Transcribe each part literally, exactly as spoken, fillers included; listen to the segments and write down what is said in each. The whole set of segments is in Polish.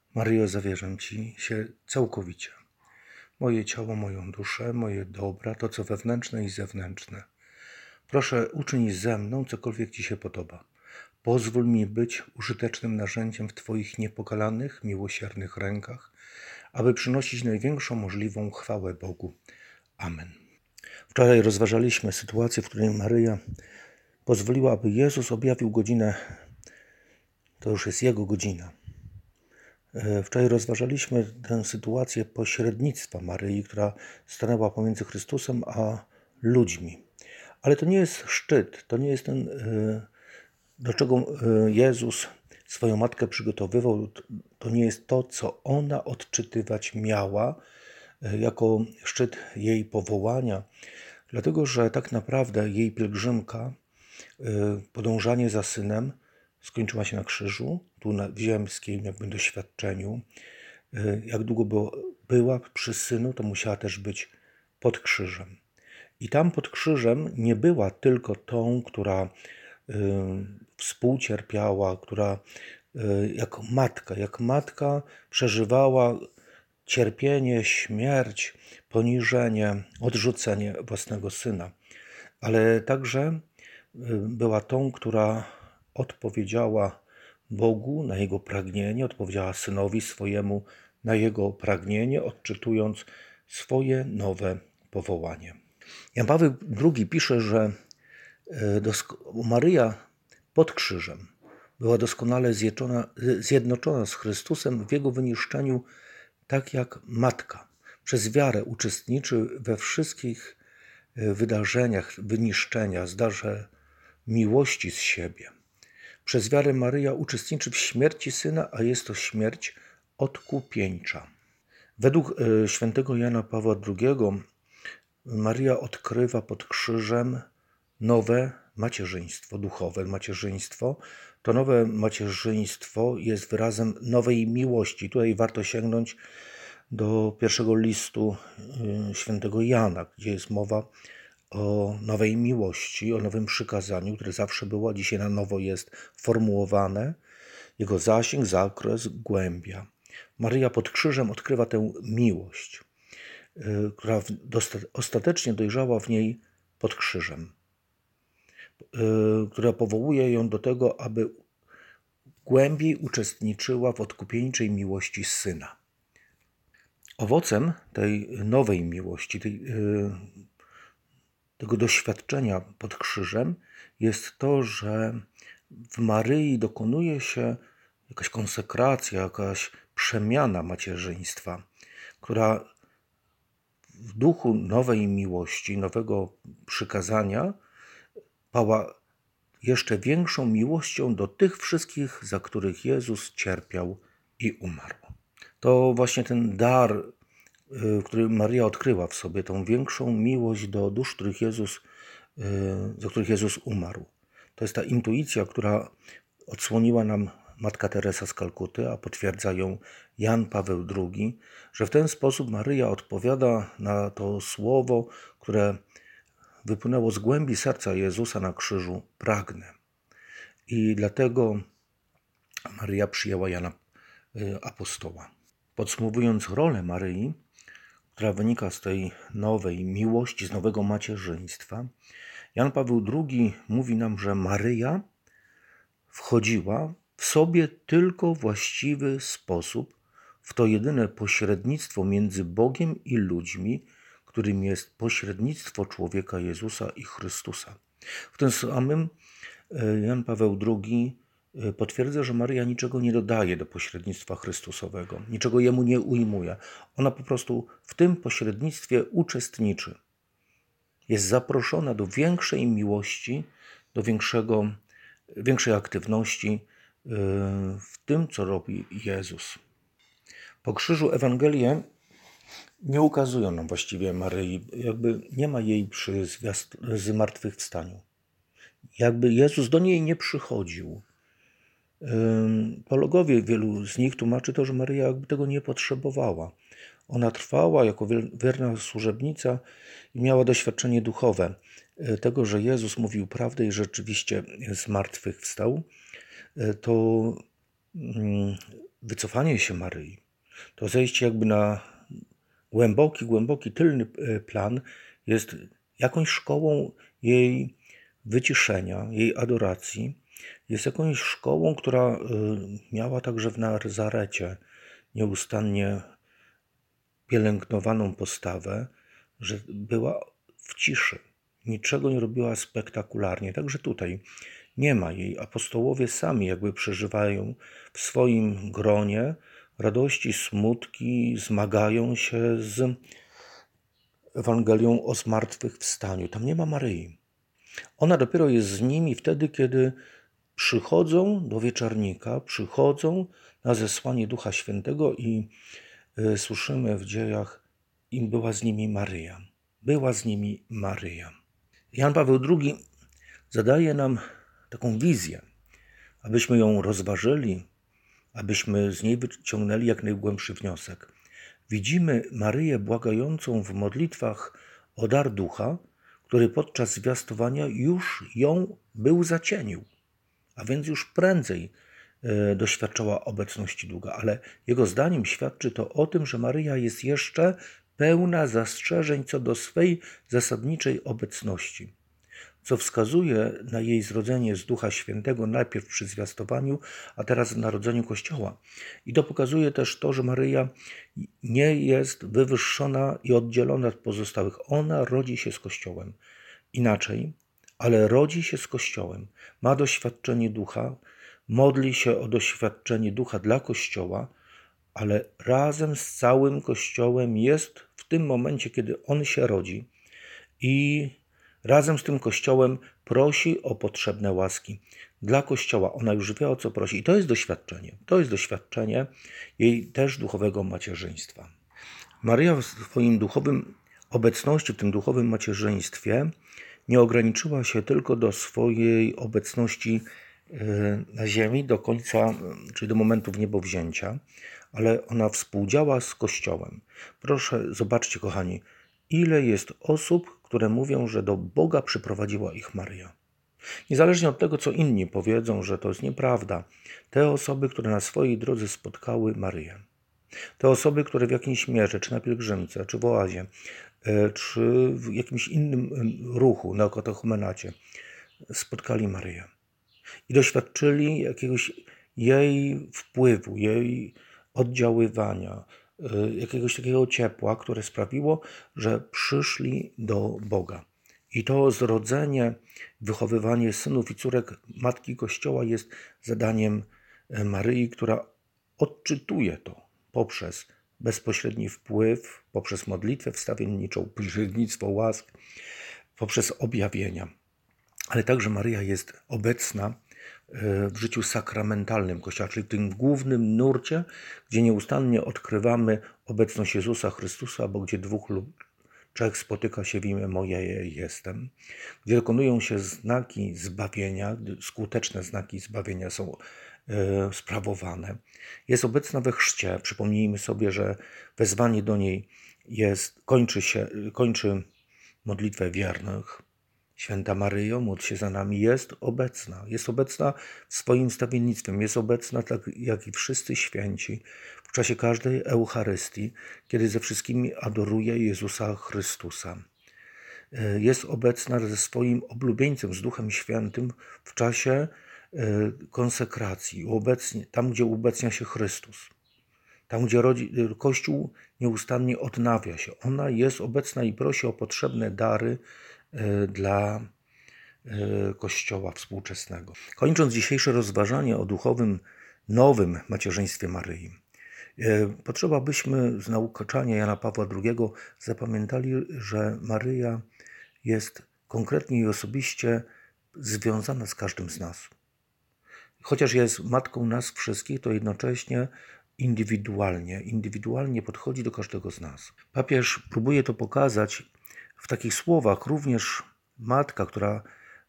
Maryjo, zawierzam Ci się całkowicie. Moje ciało, moją duszę, moje dobra, to co wewnętrzne i zewnętrzne. Proszę, uczyń ze mną cokolwiek Ci się podoba. Pozwól mi być użytecznym narzędziem w Twoich niepokalanych, miłosiernych rękach, aby przynosić największą możliwą chwałę Bogu. Amen. Wczoraj rozważaliśmy sytuację, w której Maryja pozwoliła, aby Jezus objawił godzinę, to już jest Jego godzina. Wczoraj rozważaliśmy tę sytuację pośrednictwa Maryi, która stanęła pomiędzy Chrystusem a ludźmi. Ale to nie jest szczyt, to nie jest ten, do czego Jezus swoją matkę przygotowywał, to nie jest to, co ona odczytywać miała jako szczyt jej powołania, dlatego że tak naprawdę jej pielgrzymka, podążanie za synem, skończyła się na krzyżu, tu na ziemskim jakby doświadczeniu. Jak długo było, była przy synu, to musiała też być pod krzyżem. I tam pod krzyżem nie była tylko tą, która y, współcierpiała, która y, jak matka, jak matka przeżywała cierpienie, śmierć, poniżenie, odrzucenie własnego syna. Ale także y, była tą, która odpowiedziała Bogu na Jego pragnienie, odpowiedziała Synowi swojemu na Jego pragnienie, odczytując swoje nowe powołanie. Jan Paweł drugi pisze, że Maryja pod krzyżem była doskonale zjednoczona z Chrystusem w Jego wyniszczeniu, tak jak matka. Przez wiarę uczestniczy we wszystkich wydarzeniach wyniszczenia, zdarze miłości z siebie. Przez wiarę Maryja uczestniczy w śmierci Syna, a jest to śmierć odkupieńcza. Według świętego Jana Pawła drugiego Maryja odkrywa pod krzyżem nowe macierzyństwo, duchowe macierzyństwo. To nowe macierzyństwo jest wyrazem nowej miłości. Tutaj warto sięgnąć do pierwszego listu świętego Jana, gdzie jest mowa o nowej miłości, o nowym przykazaniu, które zawsze było, a dzisiaj na nowo jest formułowane. Jego zasięg, zakres, głębia. Maryja pod krzyżem odkrywa tę miłość, która ostatecznie dojrzała w niej pod krzyżem, która powołuje ją do tego, aby głębiej uczestniczyła w odkupieńczej miłości Syna. Owocem tej nowej miłości, tej, tego doświadczenia pod krzyżem jest to, że w Maryi dokonuje się jakaś konsekracja, jakaś przemiana macierzyństwa, która w duchu nowej miłości, nowego przykazania pała jeszcze większą miłością do tych wszystkich, za których Jezus cierpiał i umarł. To właśnie ten dar, który Maryja odkryła w sobie, tą większą miłość do dusz, których Jezus, za których Jezus umarł. To jest ta intuicja, która odsłoniła nam Matka Teresa z Kalkuty, a potwierdza ją Jan Paweł drugi, że w ten sposób Maryja odpowiada na to słowo, które wypłynęło z głębi serca Jezusa na krzyżu: pragnę. I dlatego Maryja przyjęła Jana Apostoła. Podsumowując rolę Maryi, która wynika z tej nowej miłości, z nowego macierzyństwa, Jan Paweł drugi mówi nam, że Maryja wchodziła w sobie tylko właściwy sposób w to jedyne pośrednictwo między Bogiem i ludźmi, którym jest pośrednictwo człowieka Jezusa i Chrystusa. W tym samym Jan Paweł drugi potwierdza, że Maryja niczego nie dodaje do pośrednictwa Chrystusowego, niczego jemu nie ujmuje. Ona po prostu w tym pośrednictwie uczestniczy. Jest zaproszona do większej miłości, do większego, większej aktywności w tym, co robi Jezus. Po krzyżu Ewangelie nie ukazują nam właściwie Maryi, jakby nie ma jej przy zmartwychwstaniu. Jakby Jezus do niej nie przychodził. Teologowie, wielu z nich tłumaczy to, że Maryja jakby tego nie potrzebowała. Ona trwała jako wierna służebnica i miała doświadczenie duchowe tego, że Jezus mówił prawdę i rzeczywiście zmartwychwstał. To wycofanie się Maryi, to zejście jakby na głęboki, głęboki tylny plan jest jakąś szkołą jej wyciszenia, jej adoracji. Jest jakąś szkołą, która miała także w Nazarecie nieustannie pielęgnowaną postawę, że była w ciszy. Niczego nie robiła spektakularnie. Także tutaj nie ma jej. Apostołowie sami jakby przeżywają w swoim gronie radości, smutki, zmagają się z Ewangelią o zmartwychwstaniu. Tam nie ma Maryi. Ona dopiero jest z nimi wtedy, kiedy przychodzą do wieczornika, przychodzą na zesłanie Ducha Świętego i y, słyszymy w dziejach, im była z nimi Maryja. Była z nimi Maryja. Jan Paweł drugi zadaje nam taką wizję, abyśmy ją rozważyli, abyśmy z niej wyciągnęli jak najgłębszy wniosek. Widzimy Maryję błagającą w modlitwach o dar Ducha, który podczas zwiastowania już ją był zacienił, a więc już prędzej y, doświadczała obecności Ducha. Ale jego zdaniem świadczy to o tym, że Maryja jest jeszcze pełna zastrzeżeń co do swej zasadniczej obecności, co wskazuje na jej zrodzenie z Ducha Świętego najpierw przy zwiastowaniu, a teraz w narodzeniu Kościoła. I to pokazuje też to, że Maryja nie jest wywyższona i oddzielona od pozostałych. Ona rodzi się z Kościołem. Inaczej, ale rodzi się z Kościołem. Ma doświadczenie Ducha, modli się o doświadczenie Ducha dla Kościoła, ale razem z całym Kościołem jest w tym momencie, kiedy on się rodzi i razem z tym Kościołem prosi o potrzebne łaski. Dla Kościoła ona już wie, o co prosi. I to jest doświadczenie. To jest doświadczenie jej też duchowego macierzyństwa. Maryja w swoim duchowym obecności, w tym duchowym macierzyństwie nie ograniczyła się tylko do swojej obecności na ziemi, do końca, czyli do momentu wniebowzięcia, ale ona współdziała z Kościołem. Proszę, zobaczcie, kochani, ile jest osób, które mówią, że do Boga przyprowadziła ich Maryja. Niezależnie od tego, co inni powiedzą, że to jest nieprawda, te osoby, które na swojej drodze spotkały Maryję, te osoby, które w jakiejś mierze, czy na pielgrzymce, czy w oazie, czy w jakimś innym ruchu, na katechumenacie, spotkali Maryję i doświadczyli jakiegoś jej wpływu, jej oddziaływania, jakiegoś takiego ciepła, które sprawiło, że przyszli do Boga. I to zrodzenie, wychowywanie synów i córek Matki Kościoła jest zadaniem Maryi, która odczytuje to poprzez bezpośredni wpływ, poprzez modlitwę wstawienniczą, pośrednictwo łask, poprzez objawienia. Ale także Maryja jest obecna w życiu sakramentalnym Kościoła, czyli w tym głównym nurcie, gdzie nieustannie odkrywamy obecność Jezusa Chrystusa, bo gdzie dwóch lub trzech spotyka się w imię moje jestem, gdzie dokonują się znaki zbawienia, skuteczne znaki zbawienia są e, sprawowane. Jest obecna we chrzcie. Przypomnijmy sobie, że wezwanie do niej jest, kończy się, kończy modlitwę wiernych. Święta Maryjo, módl się za nami, jest obecna. Jest obecna swoim stawiennictwem, jest obecna tak jak i wszyscy święci w czasie każdej Eucharystii, kiedy ze wszystkimi adoruje Jezusa Chrystusa. Jest obecna ze swoim oblubieńcem, z Duchem Świętym w czasie konsekracji, obecnie, tam gdzie ubecnia się Chrystus. Tam, gdzie rodzi, Kościół nieustannie odnawia się. Ona jest obecna i prosi o potrzebne dary dla Kościoła współczesnego. Kończąc dzisiejsze rozważanie o duchowym, nowym macierzyństwie Maryi, potrzeba byśmy z nauczania Jana Pawła drugiego zapamiętali, że Maryja jest konkretnie i osobiście związana z każdym z nas. Chociaż jest matką nas wszystkich, to jednocześnie indywidualnie, indywidualnie podchodzi do każdego z nas. Papież próbuje to pokazać w takich słowach. Również matka, która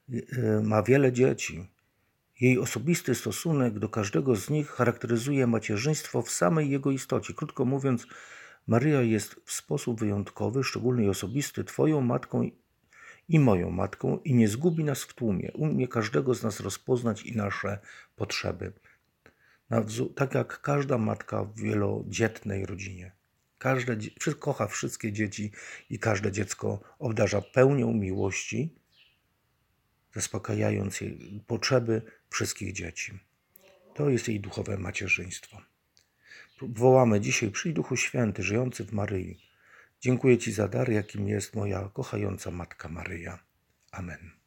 ma wiele dzieci, jej osobisty stosunek do każdego z nich charakteryzuje macierzyństwo w samej jego istocie. Krótko mówiąc, Maryja jest w sposób wyjątkowy, szczególny i osobisty Twoją matką i moją matką i nie zgubi nas w tłumie. Umie każdego z nas rozpoznać i nasze potrzeby. na wzór, tak jak każda matka w wielodzietnej rodzinie. Każde, dzie- kocha wszystkie dzieci i każde dziecko obdarza pełnią miłości, zaspokajając jej potrzeby wszystkich dzieci. To jest jej duchowe macierzyństwo. Wołamy dzisiaj: przyjdź Duchu Święty, żyjący w Maryi. Dziękuję Ci za dar, jakim jest moja kochająca Matka Maryja. Amen.